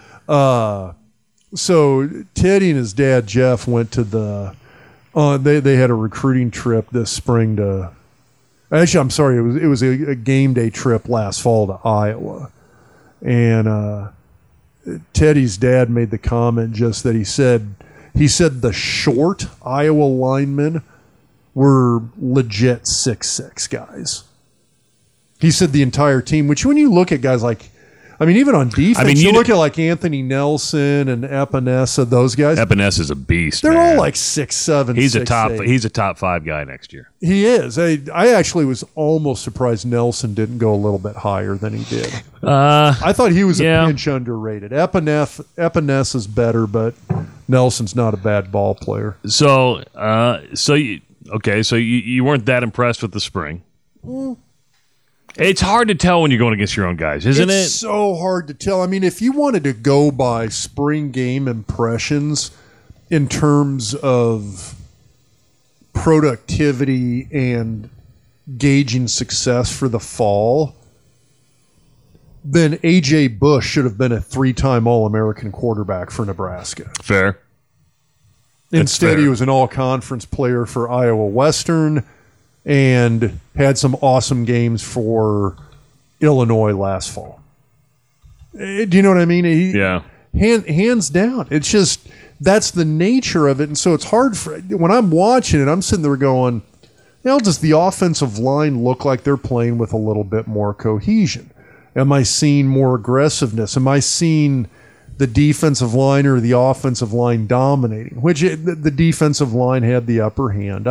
So Teddy and his dad Jeff went to the. They had a recruiting trip this spring to. Actually, I'm sorry. It was a game day trip last fall to Iowa, and Teddy's dad made the comment just that he said the short Iowa linemen were legit 6'6" guys. He said the entire team. Which when you look at guys like. I mean, even on defense, you look at like Anthony Nelson and Epinesa, those guys. Epinesa is a beast. They're all like 6'7". He's a top 5 guy next year. He is. I actually was almost surprised Nelson didn't go a little bit higher than he did. I thought he was a pinch underrated. Epinesa's better, but Nelson's not a bad ball player. So you weren't that impressed with the spring. It's hard to tell when you're going against your own guys, isn't it? It's so hard to tell. I mean, if you wanted to go by spring game impressions in terms of productivity and gauging success for the fall, then A.J. Bush should have been a 3-time All-American quarterback for Nebraska. Fair. Instead, fair. he was an all-conference player for Iowa Western and had some awesome games for Illinois last fall. Do you know what I mean? Yeah. Hands down. It's just, that's the nature of it. And so it's hard for, when I'm watching it, I'm sitting there going, does the offensive line look like they're playing with a little bit more cohesion? Am I seeing more aggressiveness? Am I seeing the defensive line or the offensive line dominating? The defensive line had the upper hand.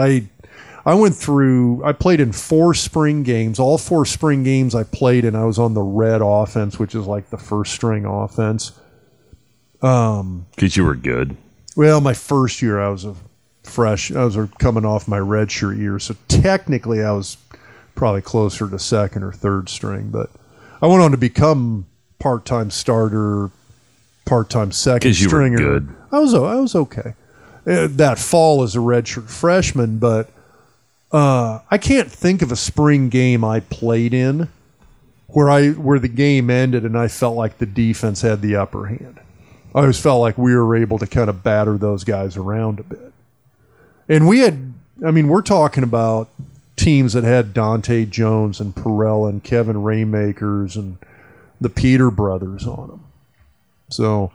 I played in 4 spring games. All 4 spring games I played in, I was on the red offense, which is like the first string offense. Because you were good. Well, my first year I was coming off my redshirt year, so technically I was probably closer to second or third string, but I went on to become part-time starter, part-time second stringer. You were good. I was okay. That fall as a redshirt freshman, but I can't think of a spring game I played in where the game ended and I felt like the defense had the upper hand. I always felt like we were able to kind of batter those guys around a bit. And we're talking about teams that had Dante Jones and Perrella and Kevin Raymakers and the Peter brothers on them. So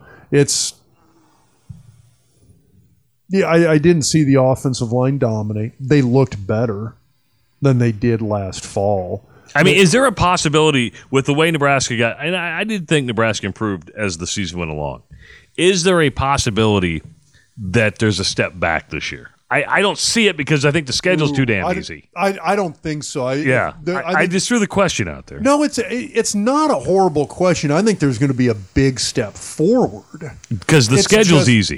I didn't see the offensive line dominate. They looked better than they did last fall. I mean, is there a possibility with the way Nebraska got, and I did think Nebraska improved as the season went along, is there a possibility that there's a step back this year? I don't see it because I think the schedule's too damn easy. I don't think so. I just threw the question out there. No, it's not a horrible question. I think there's going to be a big step forward. Because the schedule's easy.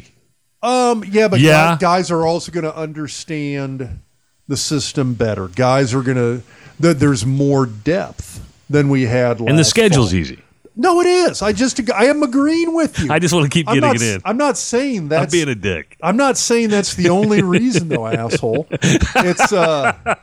Guys are also going to understand the system better. Guys are going to – there's more depth than we had last And the schedule's fall. easy. No, it is. I am agreeing with you. I just want to keep getting it in. I'm not saying that's... I'm being a dick. I'm not saying that's the only reason, though, asshole. It's the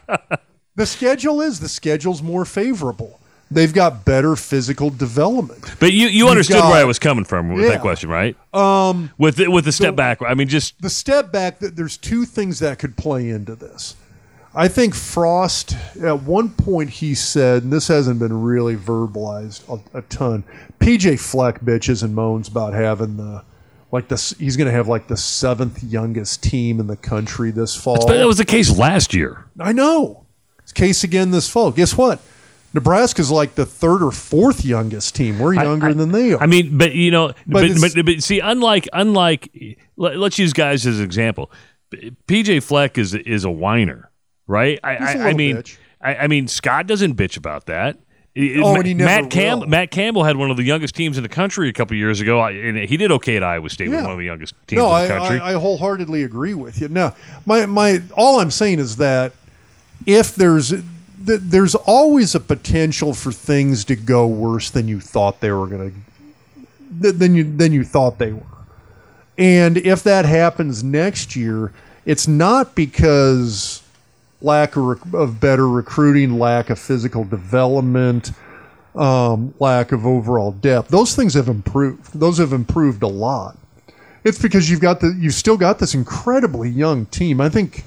schedule's more favorable. They've got better physical development. But you understood where I was coming from with that question, right? With the step back. I mean, just the step back. There's 2 things that could play into this. I think Frost, at one point he said, and this hasn't been really verbalized a ton, PJ Fleck bitches and moans about having he's going to have like the 7th youngest team in the country this fall. That was the case last year. I know. It's the case again this fall. Guess what? Nebraska's like the 3rd or 4th youngest team. We're younger than they are. I mean, but see, unlike, let's use guys as an example. PJ Fleck is a whiner. Right, I mean, Scott doesn't bitch about that. And he never will. Matt Campbell had one of the youngest teams in the country a couple years ago, and he did okay at Iowa State with one of the youngest teams in the country. I wholeheartedly agree with you. Now, all I'm saying is that if there's always a potential for things to go worse than you thought they were going to, than you thought they were, and if that happens next year, it's not because lack of better recruiting, lack of physical development, lack of overall depth. Those things have improved. Those have improved a lot. It's because you've still got this incredibly young team. I think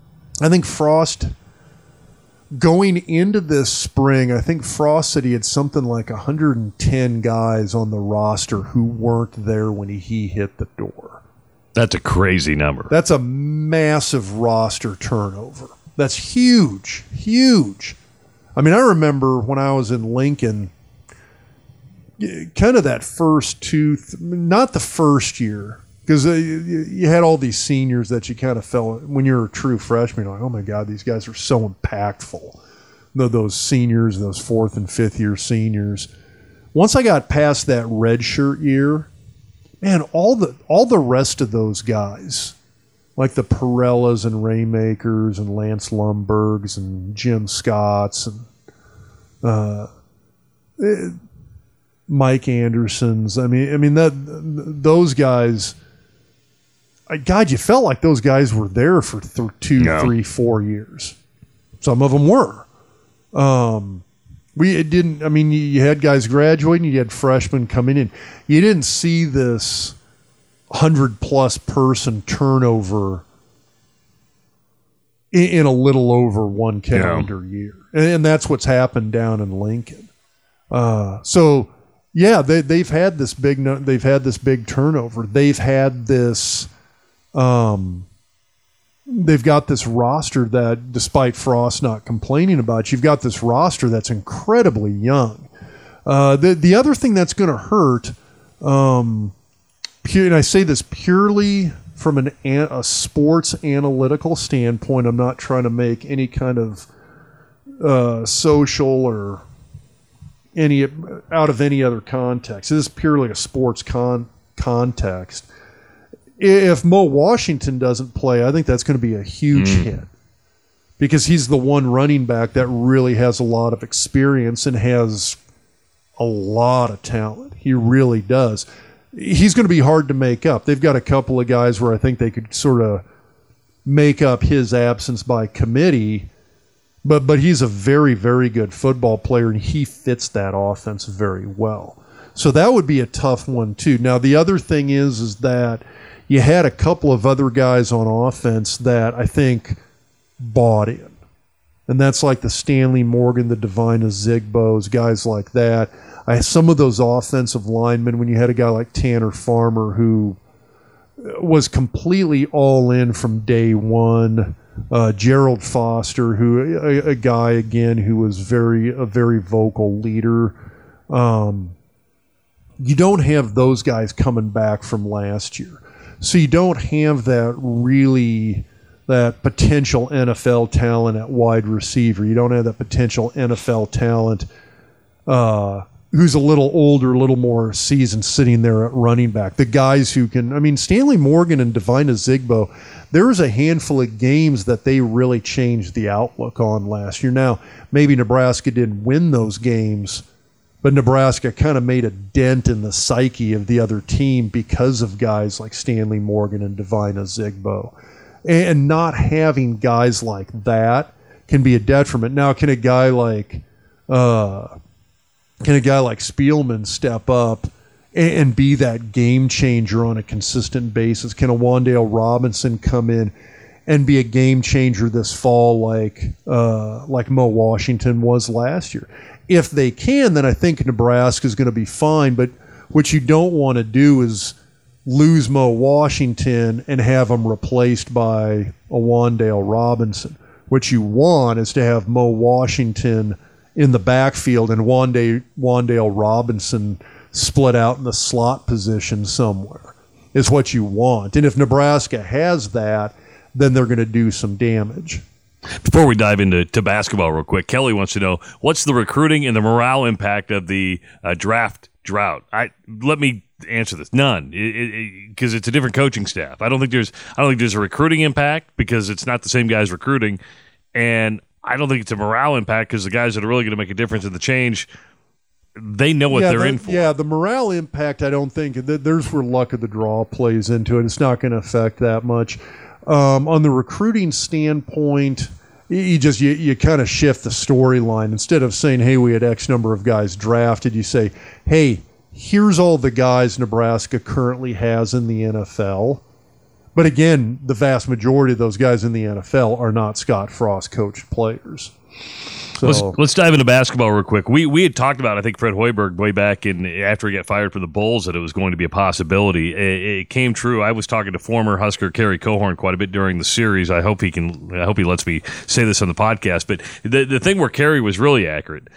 Frost, going into this spring, I think Frost said he had something like 110 guys on the roster who weren't there when he hit the door. That's a crazy number. That's a massive roster turnover. That's huge, huge. I mean, I remember when I was in Lincoln, kind of that first not the first year, because you had all these seniors that you kind of felt, when you're a true freshman, you're like, oh my God, these guys are so impactful. Those seniors, those 4th and 5th year seniors. Once I got past that redshirt year, man, all the rest of those guys, like the Perellas and Raymakers and Lance Lumbergs and Jim Scotts and Mike Andersons. I mean those guys. God, you felt like those guys were there for 3, 4 years. Some of them were. You had guys graduating, you had freshmen coming in. You didn't see this 100+ person turnover in a little over one calendar year. And that's what's happened down in Lincoln. They've had this big turnover. They've had this they've got this roster that, despite Frost not complaining about, you've got this roster that's incredibly young. The other thing that's going to hurt, and I say this purely from a sports analytical standpoint, I'm not trying to make any kind of social or out of any other context. This is purely a sports context. If Mo Washington doesn't play, I think that's going to be a huge hit, because he's the one running back that really has a lot of experience and has a lot of talent. He really does. He's going to be hard to make up. They've got a couple of guys where I think they could sort of make up his absence by committee, but he's a very, very good football player, and he fits that offense very well. So that would be a tough one too. Now, the other thing is that you had a couple of other guys on offense that I think bought in. And that's like the Stanley Morgan, the Divine Zigbos, guys like that. Some of those offensive linemen, when you had a guy like Tanner Farmer who was completely all in from day one, Gerald Foster, who a guy, again, who was a very vocal leader. You don't have those guys coming back from last year. So you don't have that potential NFL talent at wide receiver. You don't have that potential NFL talent who's a little older, a little more seasoned, sitting there at running back. The guys who can, Stanley Morgan and Divine Zigbo, there was a handful of games that they really changed the outlook on last year. Now, maybe Nebraska didn't win those games, but Nebraska kind of made a dent in the psyche of the other team because of guys like Stanley Morgan and Divine Zigbo. And not having guys like that can be a detriment. Now, can a guy like Spielman step up and be that game changer on a consistent basis? Can a Wan'Dale Robinson come in and be a game changer this fall like Mo Washington was last year? If they can, then I think Nebraska is going to be fine. But what you don't want to do is lose Mo Washington and have him replaced by a Wan'Dale Robinson. What you want is to have Mo Washington in the backfield and Wan'Dale Robinson split out in the slot position somewhere is what you want. And if Nebraska has that, then they're going to do some damage. Before we dive into basketball real quick, Kelly wants to know, what's the recruiting and the morale impact of the draft drought? Let me answer this. None, because it's a different coaching staff. I don't think there's a recruiting impact because it's not the same guys recruiting, and I don't think it's a morale impact because the guys that are really going to make a difference in the change, they know what they're in for. Yeah, the morale impact, I don't think, there's where luck of the draw plays into it. It's not going to affect that much. On the recruiting standpoint, you kind of shift the storyline. Instead of saying, hey, we had X number of guys drafted, you say, hey, here's all the guys Nebraska currently has in the NFL. But again, the vast majority of those guys in the NFL are not Scott Frost coached players. So let's dive into basketball real quick. We had talked about, I think, Fred Hoiberg way back after he got fired from the Bulls, that it was going to be a possibility. It came true. I was talking to former Husker Kerry Cohorn quite a bit during the series. I hope he lets me say this on the podcast. But the thing where Kerry was really accurate,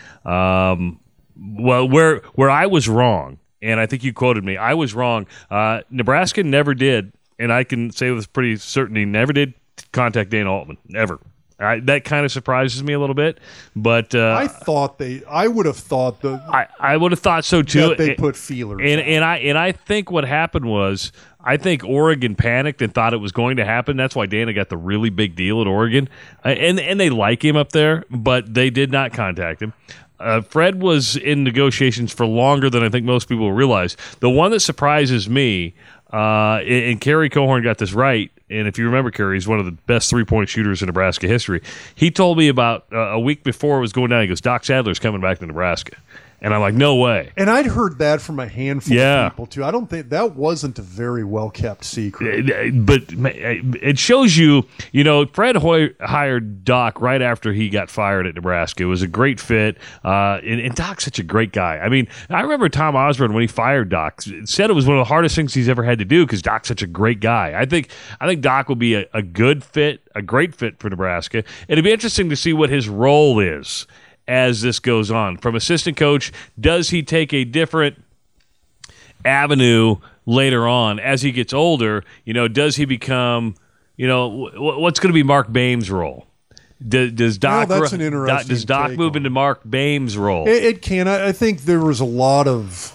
where I was wrong, and I think you quoted me, I was wrong. Nebraska never did, and I can say with pretty certainty, never did contact Dana Altman, ever. That kind of surprises me a little bit, but I would have thought so too. That they put feelers, and I think what happened was, I think Oregon panicked and thought it was going to happen. That's why Dana got the really big deal at Oregon, and they like him up there, but they did not contact him. Fred was in negotiations for longer than I think most people realize. The one that surprises me, and Kerry Cohorn got this right, and if you remember, Kerry, he's one of the best three-point shooters in Nebraska history. He told me about a week before it was going down, he goes, Doc Sadler's coming back to Nebraska. And I'm like, no way. And I'd heard that from a handful of people, too. I don't think that wasn't a very well-kept secret. But it shows you, Fred hired Doc right after he got fired at Nebraska. It was a great fit. And Doc's such a great guy. I mean, I remember Tom Osborne, when he fired Doc, said it was one of the hardest things he's ever had to do because Doc's such a great guy. I think Doc will be a good fit, a great fit for Nebraska. And it'd be interesting to see what his role is as this goes on. From assistant coach, does he take a different avenue later on as he gets older? Does he become, what's going to be Mark Bame's role? Does Doc, that's an interesting does Doc move into Mark Bame's role? It can. I think there was a lot of...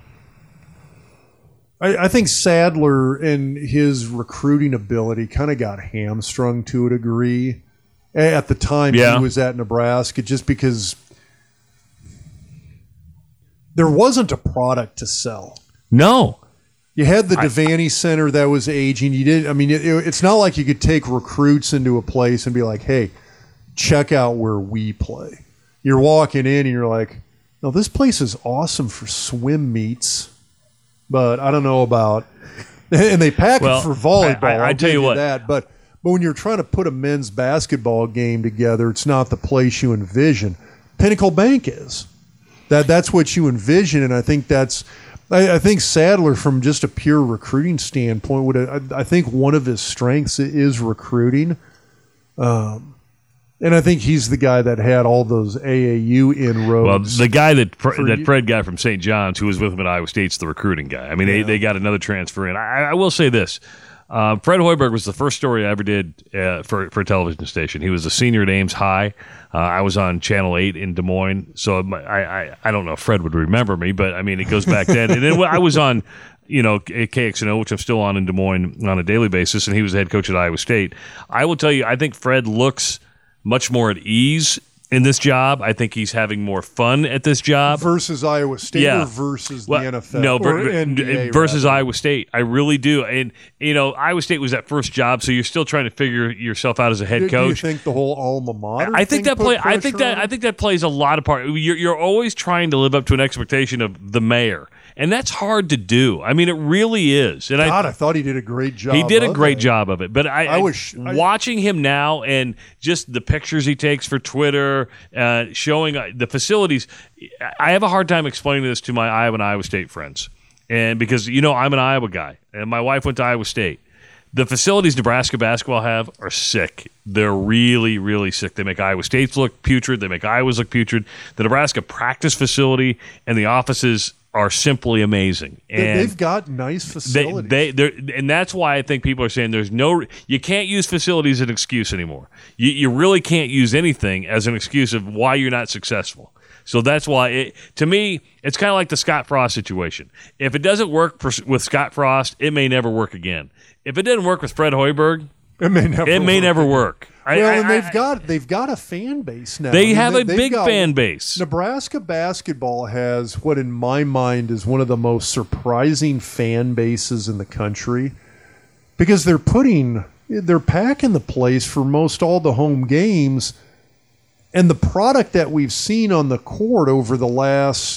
I think Sadler and his recruiting ability kind of got hamstrung to a degree at the time he was at Nebraska, just because there wasn't a product to sell. No. You had the Devaney Center that was aging. You did. I mean, it's not like you could take recruits into a place and be like, hey, check out where we play. You're walking in and you're like, no, this place is awesome for swim meets, but I don't know about, and they pack it for volleyball. I tell you what. But when you're trying to put a men's basketball game together, it's not the place you envision. Pinnacle Bank is. That's what you envision, and I think I think Sadler, from just a pure recruiting standpoint, I think one of his strengths is recruiting. And I think he's the guy that had all those AAU inroads. Well, the guy that Fred got from St. John's, who was with him at Iowa State's the recruiting guy. I mean, they got another transfer in. I will say this. Fred Hoiberg was the first story I ever did for a television station. He was a senior at Ames High. I was on Channel 8 in Des Moines, so I don't know if Fred would remember me, but I mean, it goes back then. And then I was on, KXNO, which I'm still on in Des Moines on a daily basis, and he was the head coach at Iowa State. I will tell you, I think Fred looks much more at ease in this job. I think he's having more fun at this job. Versus Iowa State or versus the NFL? No, NBA, versus Iowa State. I really do. And, Iowa State was that first job, so you're still trying to figure yourself out as a head coach. Do you think the whole alma mater I think that plays a lot of part. You're always trying to live up to an expectation of the mayor. And that's hard to do. I mean, it really is. And I thought he did a great job. He did a great job of it. But I watching him now and just the pictures he takes for Twitter, showing the facilities, I have a hard time explaining this to my Iowa State friends. And because, I'm an Iowa guy, and my wife went to Iowa State. The facilities Nebraska basketball have are sick. They're really, really sick. They make Iowa State's look putrid. They make Iowa's look putrid. The Nebraska practice facility and the offices are simply amazing. And they've got nice facilities. And that's why I think people are saying you can't use facilities as an excuse anymore. You really can't use anything as an excuse of why you're not successful. So that's why, to me, it's kind of like the Scott Frost situation. If it doesn't work with Scott Frost, it may never work again. If it didn't work with Fred Hoiberg, it may never work. They've got a fan base now. They have a big fan base. Nebraska basketball has what, in my mind, is one of the most surprising fan bases in the country, because they're packing the place for most all the home games, and the product that we've seen on the court over the last.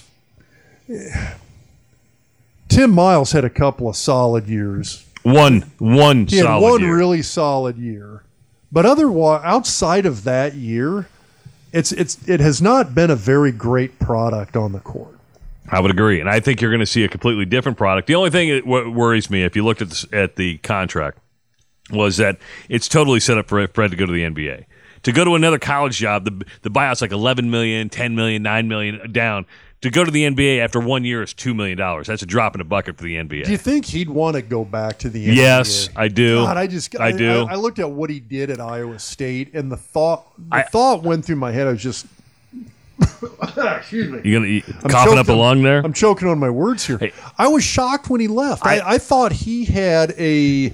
Tim Miles had a couple of solid years. One solid year. He had one really solid year. But otherwise, outside of that year, it has not been a very great product on the court. I would agree, and I think you're going to see a completely different product. The only thing that worries me, if you looked at the contract, was that it's totally set up for Fred to go to the NBA. To go to another college job, the buyout's like $11 million, $10 million, $9 million down. To go to the NBA after 1 year is $2 million. That's a drop in the bucket for the NBA. Do you think he'd want to go back to the NBA? Yes, I do. God, I do. I looked at what he did at Iowa State, and the thought went through my head. I was just excuse me. You coughing up a lung there? I'm choking on my words here. Hey. I was shocked when he left. I thought he had a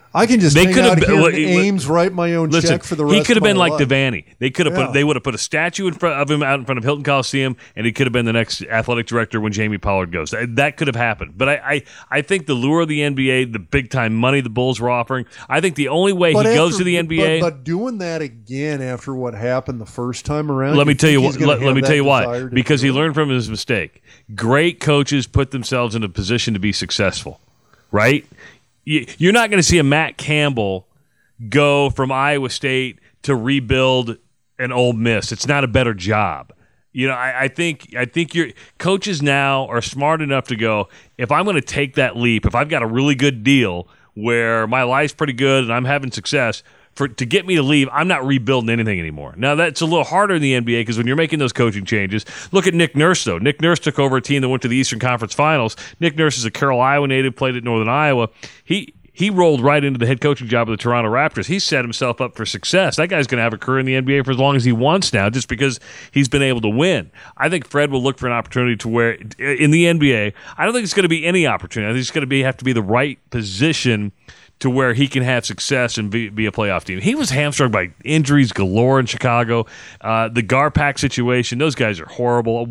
I can just They hang could out have here been- in Ames, write my own check for the rest he could have of my been like life. Devaney. They could have Yeah. they would have put a statue in front of him out in front of Hilton Coliseum, and he could have been the next athletic director when Jamie Pollard goes. That could have happened. But I think the lure of the NBA, the big time money the Bulls were offering, I think the only way he goes to the NBA. But doing that again after what happened the first time around. Let me tell you he's what. gonna Let have me that tell you why. desire to Because do he it? learned from his mistake. Great coaches put themselves in a position to be successful, right? You're not going to see a Matt Campbell go from Iowa State to rebuild an Ole Miss. It's not a better job. I think your coaches now are smart enough to go, if I'm going to take that leap, if I've got a really good deal where my life's pretty good and I'm having success, to get me to leave, I'm not rebuilding anything anymore. Now, that's a little harder in the NBA because when you're making those coaching changes, look at Nick Nurse, though. Nick Nurse took over a team that went to the Eastern Conference Finals. Nick Nurse is a Carroll, Iowa native, played at Northern Iowa. He rolled right into the head coaching job of the Toronto Raptors. He set himself up for success. That guy's going to have a career in the NBA for as long as he wants now just because he's been able to win. I think Fred will look for an opportunity to where, in the NBA, I don't think it's going to be any opportunity. I think it's going to have to be the right position to where he can have success and be a playoff team. He was hamstrung by injuries galore in Chicago. The Garpack situation, those guys are horrible.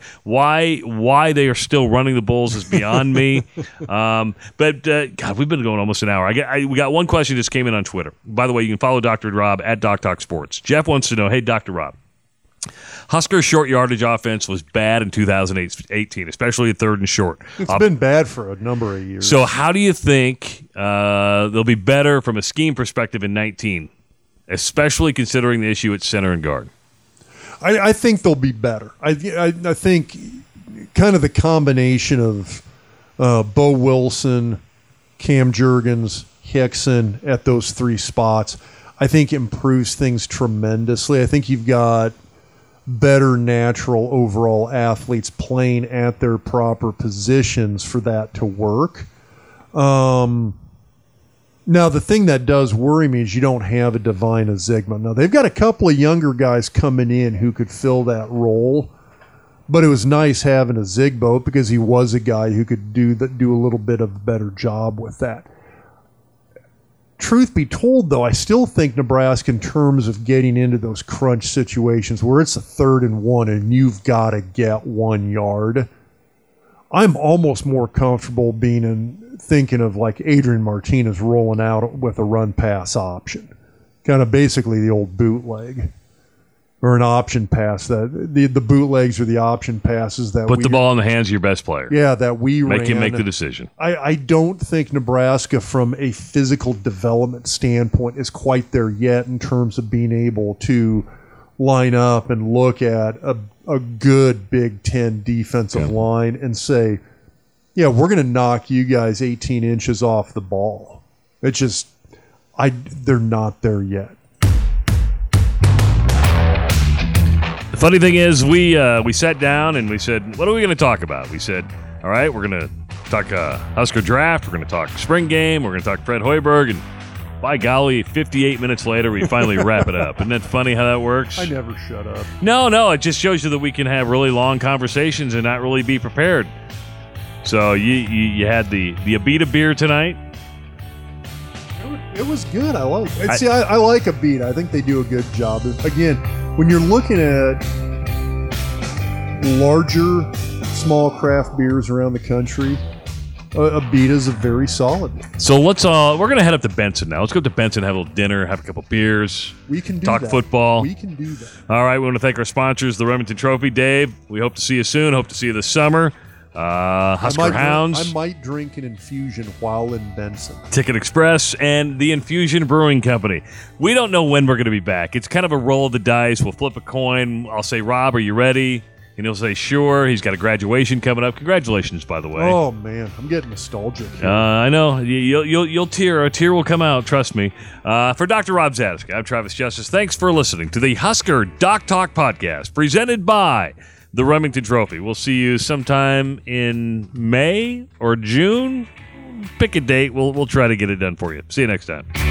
Why they are still running the Bulls is beyond me. But God, we've been going almost an hour. We got one question that just came in on Twitter. By the way, you can follow Dr. Rob at Doc Talk Sports. Jeff wants to know, hey, Dr. Rob, Huskers' short yardage offense was bad in 2018, especially at third and short. It's been bad for a number of years. So how do you think they'll be better from a scheme perspective in 19, especially considering the issue at center and guard? I think they'll be better. I think kind of the combination of Bo Wilson, Cam Jurgens, Hickson at those three spots, I think improves things tremendously. I think you've got better natural overall athletes playing at their proper positions for that to work. Now, the thing that does worry me is you don't have a Divine Azigma. Now, they've got a couple of younger guys coming in who could fill that role, but it was nice having a Zigbo because he was a guy who could do a little bit of a better job with that. Truth be told, though, I still think Nebraska, in terms of getting into those crunch situations where it's a 3rd and 1 and you've got to get 1 yard, I'm almost more comfortable thinking of like Adrian Martinez rolling out with a run-pass option, kind of basically the old bootleg. Or an option pass. The bootlegs or the option passes that put the ball in the hands of your best player. Yeah, that we make ran. him make the decision. I don't think Nebraska, from a physical development standpoint, is quite there yet in terms of being able to line up and look at a good Big Ten defensive line and say, yeah, we're going to knock you guys 18 inches off the ball. It's just, they're not there yet. The funny thing is, we sat down and we said, what are we going to talk about? We said, all right, we're going to talk Husker draft, we're going to talk spring game, we're going to talk Fred Hoiberg, and by golly, 58 minutes later, we finally wrap it up. Isn't that funny how that works? I never shut up. No, it just shows you that we can have really long conversations and not really be prepared. So you had the Abita beer tonight. It was good. I like it. See, I like Abita. I think they do a good job. Again, when you're looking at larger, small craft beers around the country, Abita is a very solid one. So we're going to head up to Benson now. Let's go up to Benson, have a little dinner, have a couple beers. We can do talk that. Football. We can do that. All right, we want to thank our sponsors, the Remington Trophy. Dave, we hope to see you soon. Hope to see you this summer. Husker Hounds. I might drink an infusion while in Benson. Ticket Express and the Infusion Brewing Company. We don't know when we're going to be back. It's kind of a roll of the dice. We'll flip a coin. I'll say, Rob, are you ready? And he'll say, sure. He's got a graduation coming up. Congratulations, by the way. Oh, man. I'm getting nostalgic here. I know. You'll tear. A tear will come out. Trust me. For Dr. Rob Zatechka, I'm Travis Justice. Thanks for listening to the Husker Doc Talk podcast presented by the Remington Trophy. We'll see you sometime in May or June. Pick a date. We'll try to get it done for you. See you next time.